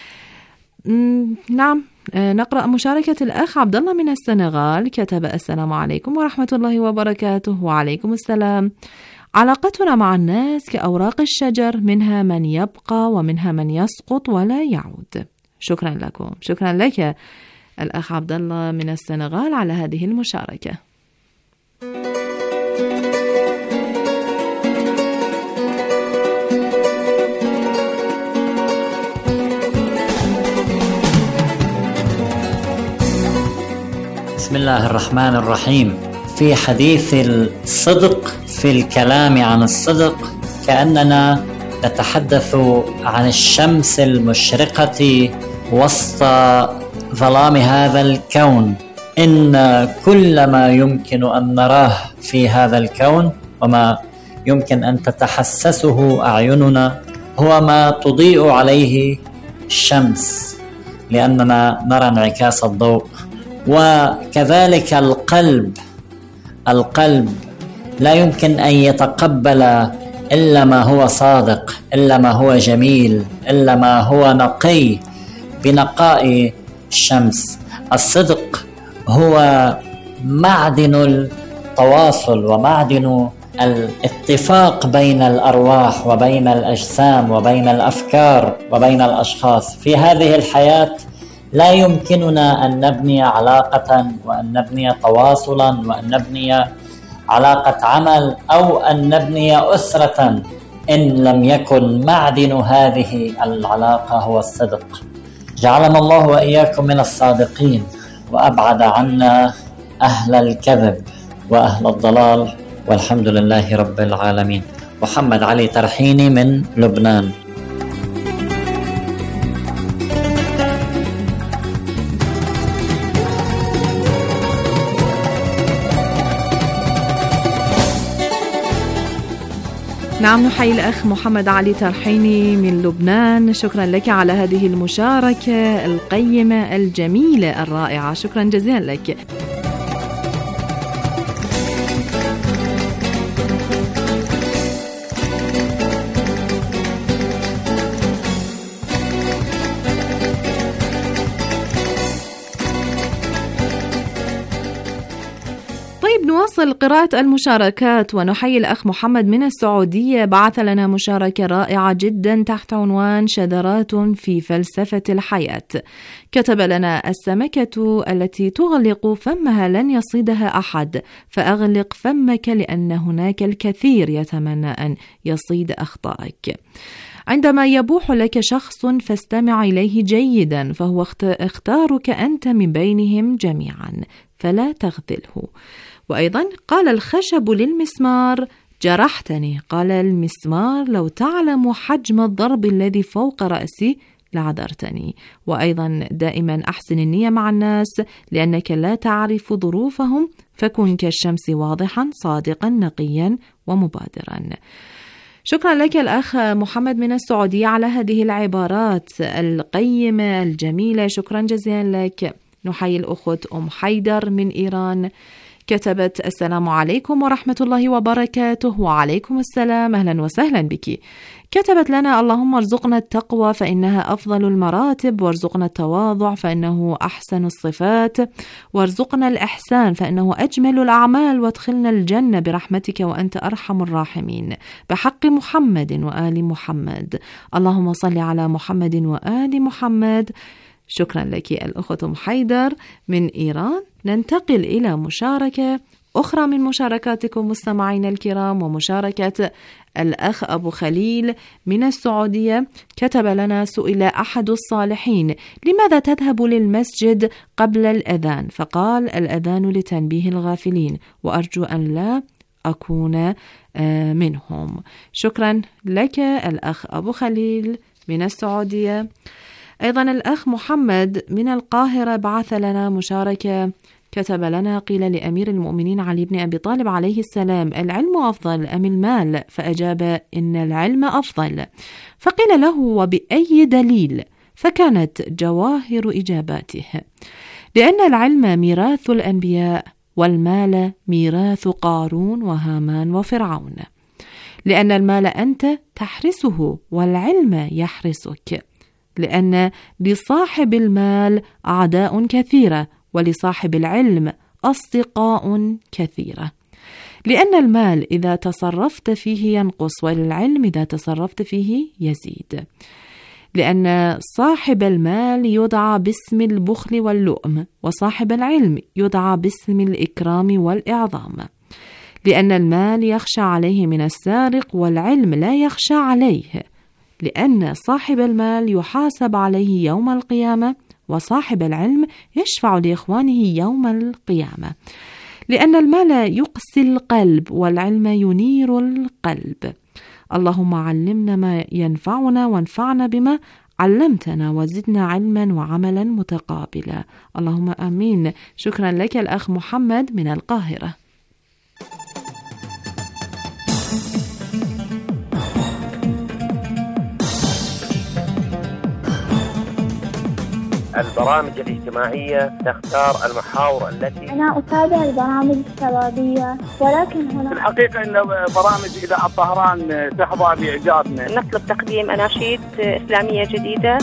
نعم، نقرأ مشاركة الأخ عبد الله من السنغال، كتب: السلام عليكم ورحمة الله وبركاته. وعليكم السلام. علاقتنا مع الناس كأوراق الشجر، منها من يبقى ومنها من يسقط ولا يعود. شكرا لكم، شكرا لك الأخ عبد الله من السنغال على هذه المشاركة.
بسم الله الرحمن الرحيم. في حديث الصدق، في الكلام عن الصدق، كأننا نتحدث عن الشمس المشرقة وسط ظلام هذا الكون. إن كل ما يمكن أن نراه في هذا الكون وما يمكن أن تتحسسه أعيننا هو ما تضيء عليه الشمس، لأننا نرى انعكاس الضوء. وكذلك القلب لا يمكن أن يتقبل إلا ما هو صادق، إلا ما هو جميل، إلا ما هو نقي بنقاء الشمس. الصدق هو معدن التواصل ومعدن الاتفاق بين الأرواح وبين الأجسام وبين الأفكار وبين الأشخاص. في هذه الحياة لا يمكننا أن نبني علاقة وأن نبني تواصلا وأن نبني علاقة عمل أو أن نبني أسرة إن لم يكن معدن هذه العلاقة هو الصدق. جعلنا الله وإياكم من الصادقين، وأبعد عنا أهل الكذب وأهل الضلال، والحمد لله رب العالمين. محمد علي ترحيني من لبنان.
نعم، نحيي الأخ محمد علي ترحيني من لبنان. شكرا لك على هذه المشاركة القيمة الجميلة الرائعة، شكرا جزيلا لك. نواصل قراءة المشاركات ونحيي الأخ محمد من السعودية، بعث لنا مشاركة رائعة جدا تحت عنوان شذرات في فلسفة الحياة. كتب لنا: السمكة التي تغلق فمها لن يصيدها أحد، فأغلق فمك لأن هناك الكثير يتمنى أن يصيد أخطائك. عندما يبوح لك شخص فاستمع إليه جيدا، فهو اختارك أنت من بينهم جميعا، فلا تخذله. وأيضا قال الخشب للمسمار: جرحتني. قال المسمار: لو تعلم حجم الضرب الذي فوق رأسي لعذرتني. وأيضا دائما أحسن النية مع الناس لأنك لا تعرف ظروفهم، فكن كالشمس واضحا صادقا نقيا ومبادرا. شكرا لك الأخ محمد من السعودية على هذه العبارات القيمة الجميلة، شكرا جزيلا لك. نحيي الأخت أم حيدر من إيران، كتبت: السلام عليكم ورحمة الله وبركاته. وعليكم السلام، أهلا وسهلا بك. كتبت لنا: اللهم ارزقنا التقوى فإنها أفضل المراتب، وارزقنا التواضع فإنه أحسن الصفات، وارزقنا الإحسان فإنه أجمل الأعمال، وادخلنا الجنة برحمتك وأنت أرحم الراحمين، بحق محمد وآل محمد. اللهم صل على محمد وآل محمد. شكرا لك الأخت أم حيدر من إيران. ننتقل إلى مشاركة أخرى من مشاركاتكم مستمعين الكرام، ومشاركة الأخ أبو خليل من السعودية. كتب لنا: سئل أحد الصالحين: لماذا تذهب للمسجد قبل الأذان؟ فقال: الأذان لتنبيه الغافلين، وأرجو أن لا أكون منهم. شكرا لك الأخ أبو خليل من السعودية. أيضا الأخ محمد من القاهرة بعث لنا مشاركة، كتب لنا: قيل لأمير المؤمنين علي بن أبي طالب عليه السلام: العلم أفضل أم المال؟ فأجاب: إن العلم أفضل. فقيل له: وبأي دليل؟ فكانت جواهر إجاباته: لأن العلم ميراث الأنبياء، والمال ميراث قارون وهامان وفرعون. لأن المال أنت تحرسه، والعلم يحرسك. لأن لصاحب المال أعداء كثيرة، ولصاحب العلم أصدقاء كثيرة. لأن المال إذا تصرفت فيه ينقص، والعلم إذا تصرفت فيه يزيد. لأن صاحب المال يدعى باسم البخل واللؤم، وصاحب العلم يدعى باسم الإكرام والإعظام. لأن المال يخشى عليه من السارق، والعلم لا يخشى عليه. لأن صاحب المال يحاسب عليه يوم القيامة، وصاحب العلم يشفع لإخوانه يوم القيامة. لأن المال يقسي القلب، والعلم ينير القلب. اللهم علمنا ما ينفعنا، وانفعنا بما علمتنا، وزدنا علما وعملا متقابلا. اللهم آمين. شكرا لك الأخ محمد من القاهرة.
البرامج الاجتماعية تختار المحاور التي
أنا أتابع البرامج الشبابية، ولكن هنا
في الحقيقة أن برامج إذاعة طهران تحظى بإعجابنا.
نطلب تقديم أناشيد إسلامية جديدة.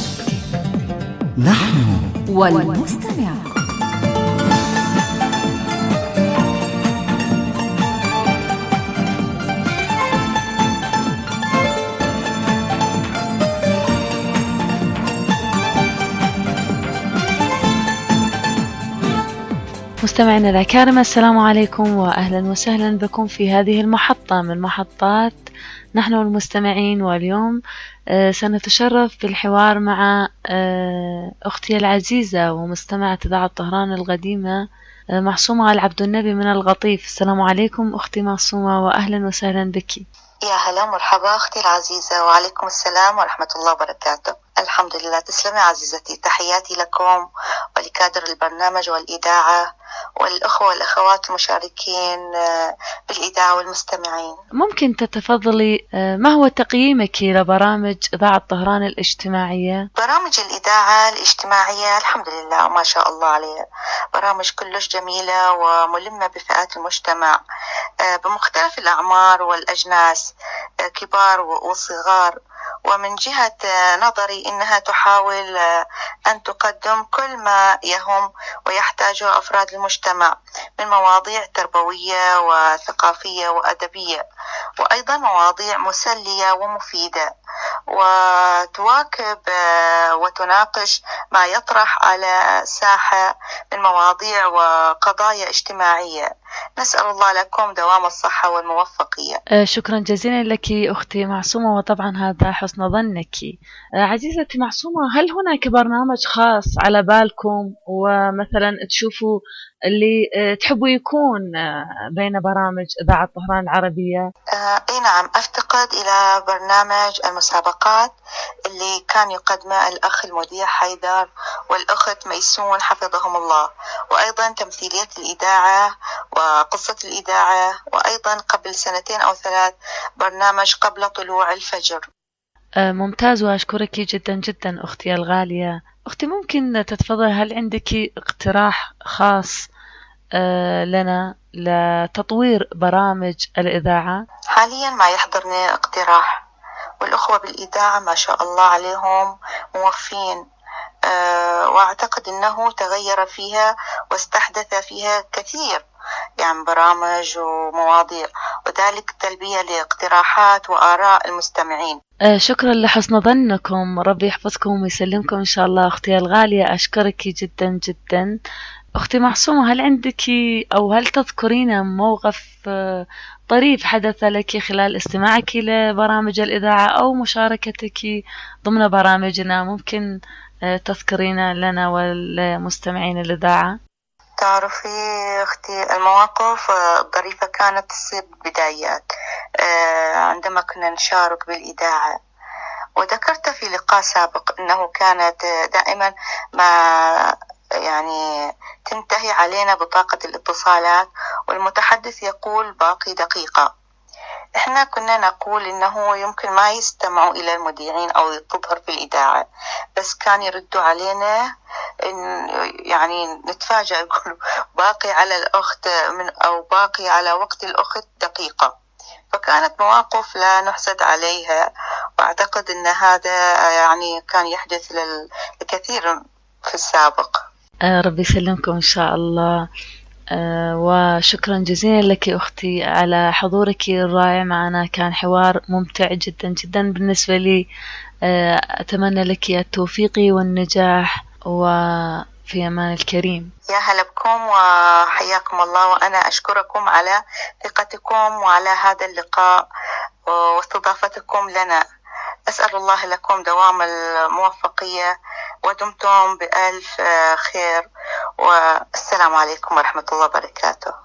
نحن والمستمع.
مستمعينا الأكارم، السلام عليكم وأهلا وسهلا بكم في هذه المحطة من محطات نحن المستمعين. واليوم سنتشرف بالحوار مع أختي العزيزة ومستمعة إذاعة طهران القديمة معصومة العبد النبي من الغطيف. السلام عليكم أختي معصومة وأهلا وسهلا بك.
يا هلا مرحبا أختي العزيزة، وعليكم السلام ورحمة الله وبركاته. الحمد لله، تسلمي عزيزتي. تحياتي لكم ولكادر البرنامج والإذاعة والأخوة والأخوات المشاركين بالإذاعة والمستمعين.
ممكن تتفضلي ما هو تقييمك لبرامج إذاعة طهران الاجتماعية؟
برامج الإذاعة الاجتماعية الحمد لله ما شاء الله عليها، برامج كلش جميلة وملمة بفئات المجتمع بمختلف الأعمار والأجناس، كبار وصغار. ومن جهة نظري إنها تحاول أن تقدم كل ما يهم ويحتاجه أفراد المجتمع من مواضيع تربوية وثقافية وأدبية، وأيضا مواضيع مسلية ومفيدة، وتواكب وتناقش ما يطرح على ساحة من مواضيع وقضايا اجتماعية. نسأل الله لكم دوام الصحة والموفقية.
شكرا جزيلا لك أختي معصومة، وطبعا هذا حسن ظنك. عزيزتي معصومة، هل هناك برنامج خاص على بالكم ومثلا تشوفوا اللي تحبوا يكون بين برامج إذاعة طهران العربية؟
اي نعم، افتقد الى برنامج المسابقات اللي كان يقدمه الاخ المذيع حيدر والاخت ميسون حفظهم الله، وايضا تمثيلية الاذاعة وقصة الاذاعة، وايضا قبل 2 أو 3 برنامج قبل طلوع الفجر.
ممتاز، واشكرك جدا جدا اختي الغالية. اختي ممكن تتفضل، هل عندك اقتراح خاص لنا لتطوير برامج الإذاعة؟
حاليا ما يحضرني اقتراح، والأخوة بالإذاعة ما شاء الله عليهم موفين، وأعتقد أنه تغير فيها واستحدث فيها كثير يعني برامج ومواضيع، وذلك تلبية لاقتراحات وآراء المستمعين.
شكرا لحسن ظنكم، ربي يحفظكم ويسلمكم إن شاء الله. أختي الغالية أشكرك جدا جدا. أختي معصومة، هل عندك أو هل تذكرين موقف طريف حدث لك خلال استماعك لبرامج الإذاعة أو مشاركتك ضمن برامجنا؟ ممكن تذكرين لنا والمستمعين الإذاعة؟
تعرفي أختي، المواقف الظريفة كانت تصير بدايات عندما كنا نشارك بالإذاعة، وذكرت في لقاء سابق أنه كانت دائما ما يعني تنتهي علينا بطاقة الاتصالات والمتحدث يقول باقي دقيقة. احنا كنا نقول انه يمكن ما يستمعوا الى المذيعين او تظهر في الاذاعة، بس كان يردوا علينا إن يعني نتفاجأ يقولوا باقي على الاخت او باقي على وقت الاخت دقيقة. فكانت مواقف لا نحسد عليها، واعتقد ان هذا يعني كان يحدث للكثير في السابق.
ربي يسلمكم إن شاء الله. وشكرا جزيلا لك أختي على حضورك الرائع معنا، كان حوار ممتع جدا جدا بالنسبة لي. أتمنى لك التوفيق والنجاح، وفي أمان الكريم.
يا هلا بكم وحياكم الله، وأنا أشكركم على ثقتكم وعلى هذا اللقاء واستضافتكم لنا. أسأل الله لكم دوام الموفقية، ودمتم بألف خير، والسلام عليكم ورحمة الله وبركاته.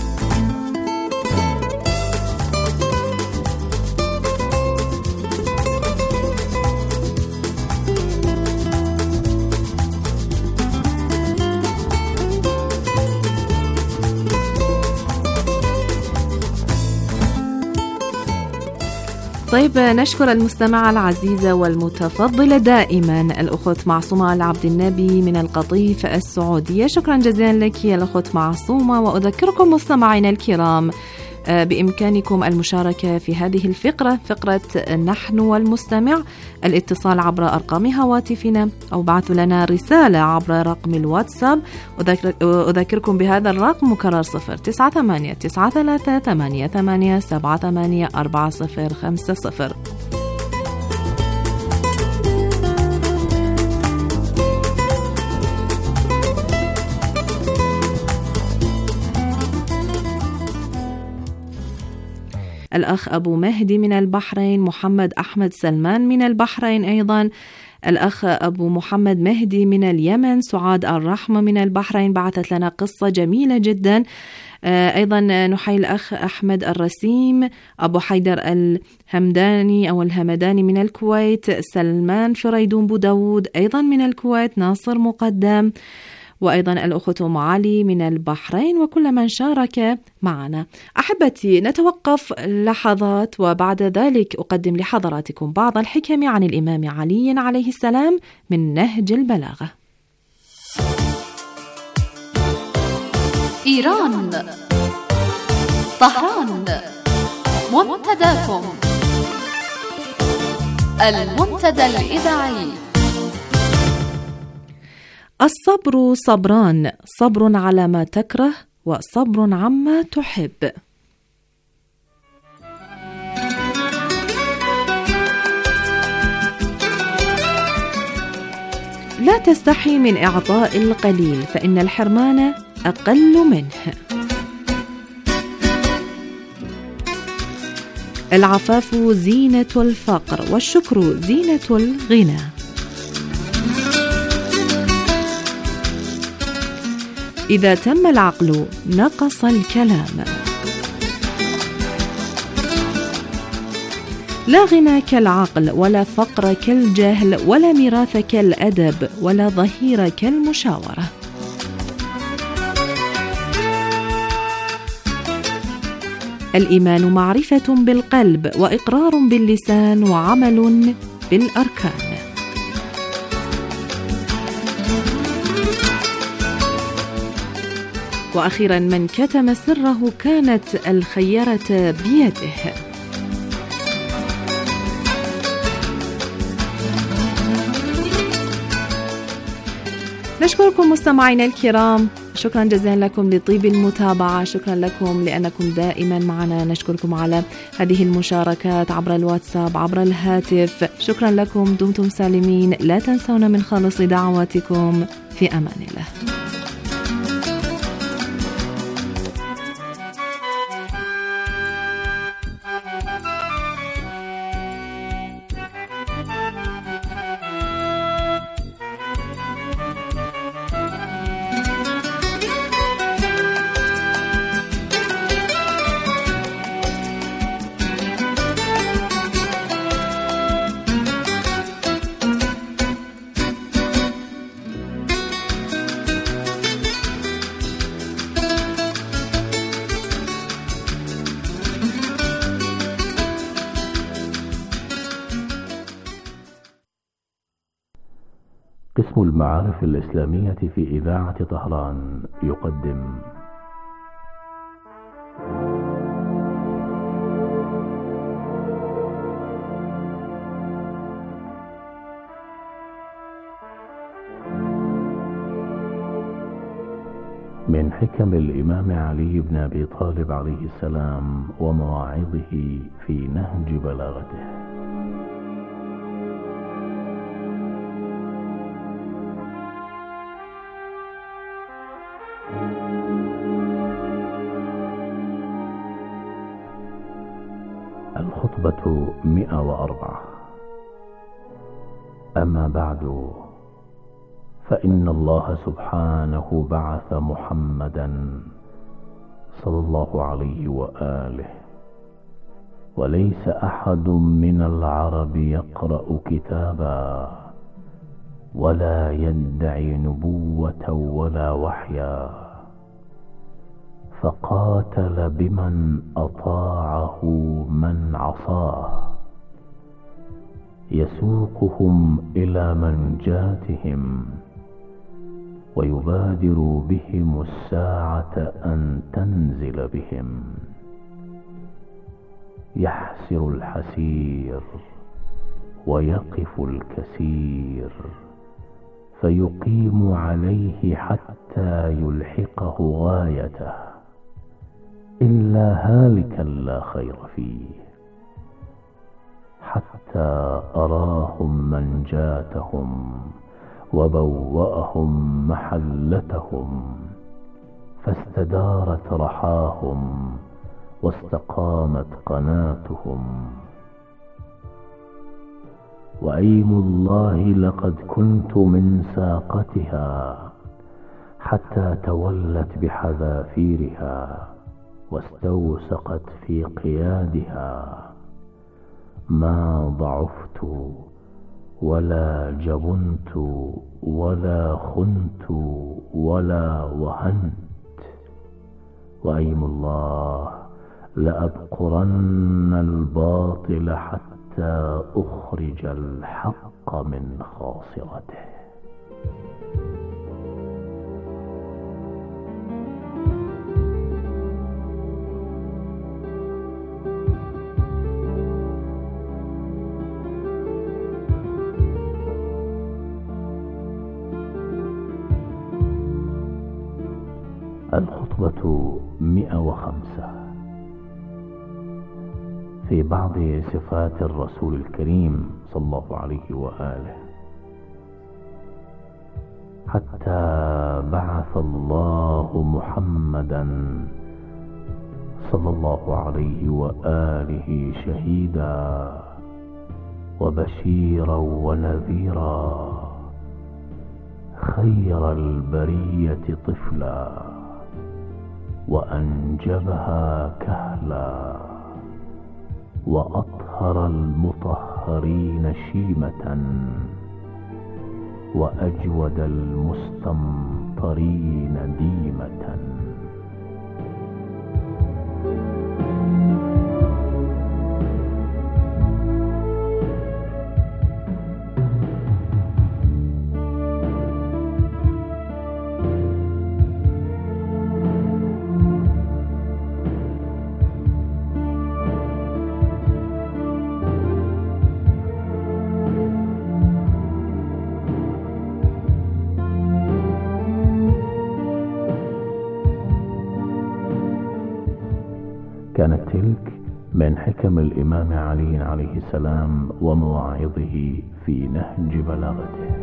طيب، نشكر المستمعة العزيزة والمتفضلة دائما الأخت معصومة العبد النبي من القطيف السعودية. شكرا جزيلا لك يا الأخت معصومة، وأذكركم مستمعينا الكرام بإمكانكم المشاركة في هذه الفقرة، فقرة نحن والمستمع، الاتصال عبر أرقام هواتفنا أو بعثوا لنا رسالة عبر رقم الواتساب. أذكركم بهذا الرقم مكرر 0989388784050. الأخ أبو مهدي من البحرين، محمد أحمد سلمان من البحرين أيضا، الأخ أبو محمد مهدي من اليمن. سعاد الرحمة من البحرين بعثت لنا قصة جميلة جدا. أيضا نحيي الأخ أحمد الرسيم. أبو حيدر الهمداني أو الهمداني من الكويت. سلمان فريدون بوداود أيضا من الكويت. ناصر مقدم، وأيضا الأخت أم علي من البحرين، وكل من شارك معنا. أحبتي، نتوقف لحظات وبعد ذلك أقدم لحضراتكم بعض الحكم عن الإمام علي عليه السلام من نهج البلاغة.
إيران، طهران، منتداكم، المنتدى الإذاعي.
الصبر صبران، صبر على ما تكره وصبر عما تحب. لا تستحي من إعطاء القليل فإن الحرمان أقل منه. العفاف زينة الفقر والشكر زينة الغنى. إذا تم العقل نقص الكلام. لا غنى كالعقل، ولا فقر كالجهل، ولا ميراث كالأدب، ولا ظهير كالمشاورة. الإيمان معرفة بالقلب، وإقرار باللسان، وعمل بالأركان. وأخيرا، من كتم سره كانت الخيرة بيده. نشكركم مستمعينا الكرام، شكرا جزيلا لكم لطيب المتابعة، شكرا لكم لأنكم دائما معنا، نشكركم على هذه المشاركات عبر الواتساب، عبر الهاتف، شكرا لكم، دمتم سالمين، لا تنسونا من خالص دعواتكم، في أمان الله.
قسم المعارف الإسلامية في إذاعة طهران يقدم من حكم الإمام علي بن أبي طالب عليه السلام ومواعظه في نهج بلاغته. الخطبة 104. أما بعد، فإن الله سبحانه بعث محمدا صلى الله عليه وآله، وليس أحد من العرب يقرأ كتابا ولا يدعي نبوة ولا وحيا، فقاتل بمن أطاعه من عصاه، يسوقهم إلى منجاتهم ويبادر بهم الساعة أن تنزل بهم، يحسر الحسير ويقف الكثير، فيقيم عليه حتى يلحقه غايته، إلا هالكا لا خير فيه، حتى أراهم منجاتهم وبوأهم محلتهم، فاستدارت رحاهم واستقامت قناتهم.
وأيم الله لقد كنت من ساقتها حتى تولت بحذافيرها واستوسقت في قيادها. ما ضعفت ولا جبنت ولا خنت ولا وهنت، وأيم الله لأبقرن الباطل حتى أخرج الحق من خاصرته. الخطبة 105 في بعض صفات الرسول الكريم صلى الله عليه وآله. حتى بعث الله محمدا صلى الله عليه وآله شهيدا وبشيرا ونذيرا، خير البرية طفلا وأنجبها كهلا، وأطهر المطهرين شيمة، وأجود المستمطرين ديمة. كانت تلك من حكم الإمام علي عليه السلام ومواعظه في نهج بلاغته.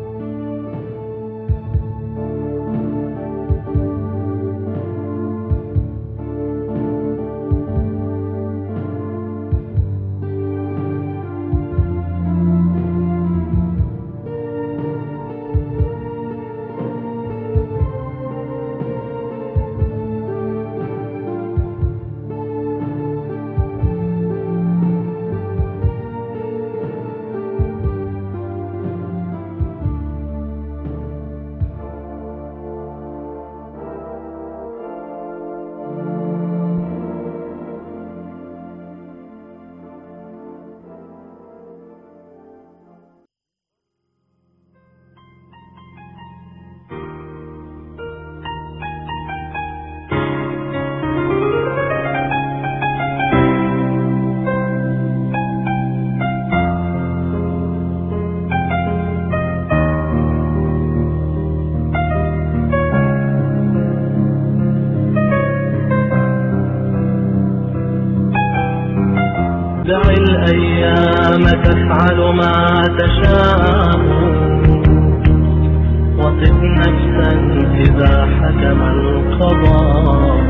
دع الأيام تفعل ما تشاء، وطب نفسا إذا حكم القضاء.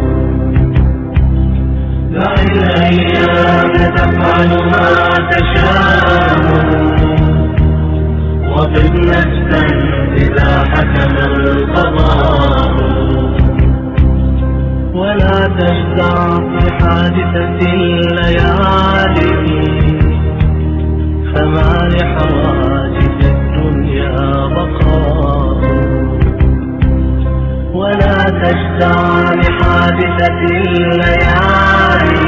دع الأيام تفعل ما تشاء، وطب نفسا إذا حكم القضاء. ولا تجزع في حادثة الليالي، فما لحوادث الدنيا بقاء. ولا تجزع لحادثة الليالي،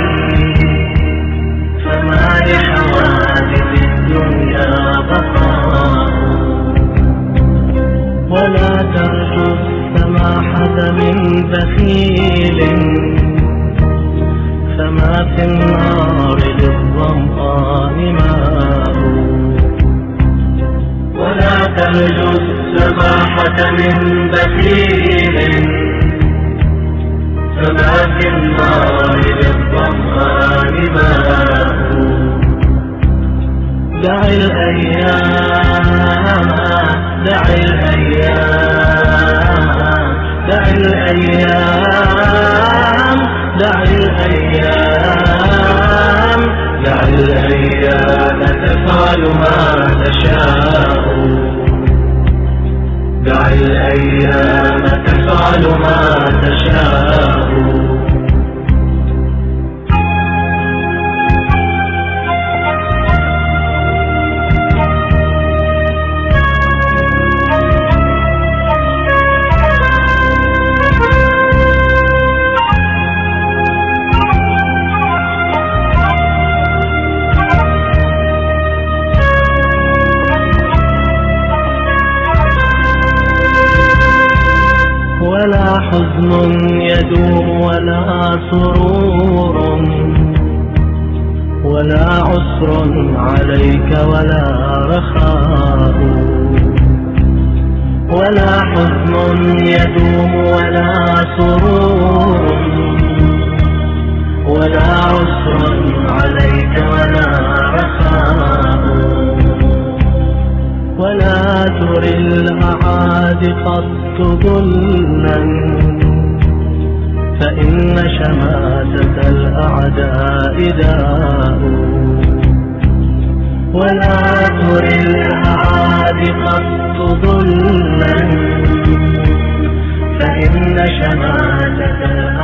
فما لحوادث الدنيا بقاء. ولا ترجو السماحة من بخيل، فما في النار للظمآن ماء. ولا ترجو السماحة من بخيل، فما في النار للظمآن ماء. دع الأيام دع الأيام دع الأيام دع الأيام دع الأيام تفعل ما تشاء دع الأيام تفعل ما تشاء ولا حزن يدوم ولا سرور ولا عسر عليك ولا رخاء ولا حزن يدوم ولا سرور ولا عسر عليك ولا رخاء ولا تر الأعادي قط ظلما فإن شماتة الأعداء داء ولا تر الأعادي قط ظلما فإن شماتة الأعداء